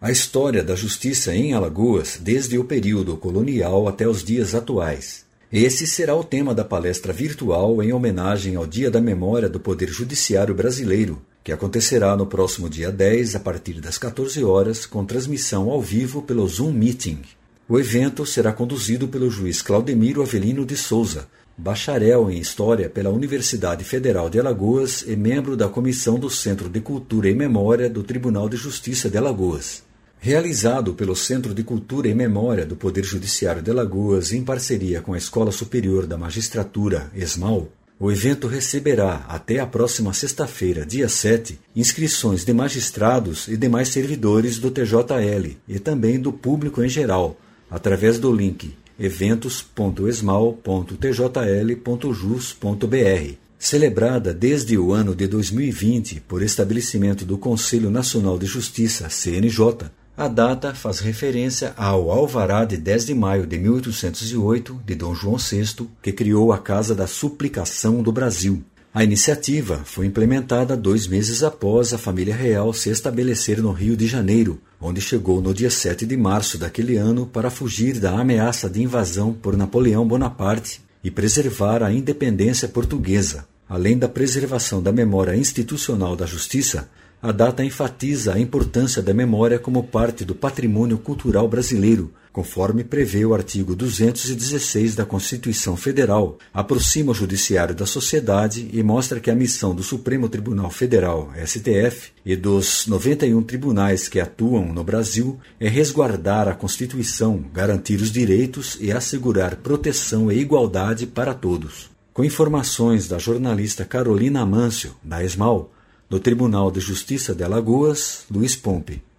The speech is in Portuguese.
A história da justiça em Alagoas desde o período colonial até os dias atuais. Esse será o tema da palestra virtual em homenagem ao Dia da Memória do Poder Judiciário Brasileiro, que acontecerá no próximo dia 10, a partir das 14 horas, com transmissão ao vivo pelo Zoom Meeting. O evento será conduzido pelo juiz Claudemiro Avelino de Souza, bacharel em História pela Universidade Federal de Alagoas e membro da Comissão do Centro de Cultura e Memória do Tribunal de Justiça de Alagoas. Realizado pelo Centro de Cultura e Memória do Poder Judiciário de Alagoas em parceria com a Escola Superior da Magistratura, ESMAL, o evento receberá, até a próxima sexta-feira, dia 7, inscrições de magistrados e demais servidores do TJL e também do público em geral, através do link eventos.esmal.tjl.jus.br. Celebrada desde o ano de 2020 por estabelecimento do Conselho Nacional de Justiça, CNJ, a data faz referência ao alvará de 10 de maio de 1808 de Dom João VI, que criou a Casa da Suplicação do Brasil. A iniciativa foi implementada 2 meses após a família real se estabelecer no Rio de Janeiro, onde chegou no dia 7 de março daquele ano para fugir da ameaça de invasão por Napoleão Bonaparte e preservar a independência portuguesa. Além da preservação da memória institucional da justiça, a data enfatiza a importância da memória como parte do patrimônio cultural brasileiro, conforme prevê o artigo 216 da Constituição Federal, aproxima o judiciário da sociedade e mostra que a missão do Supremo Tribunal Federal, STF, e dos 91 tribunais que atuam no Brasil é resguardar a Constituição, garantir os direitos e assegurar proteção e igualdade para todos. Com informações da jornalista Carolina Amâncio, da ESMAL, do Tribunal de Justiça de Alagoas, Luiz Pompe.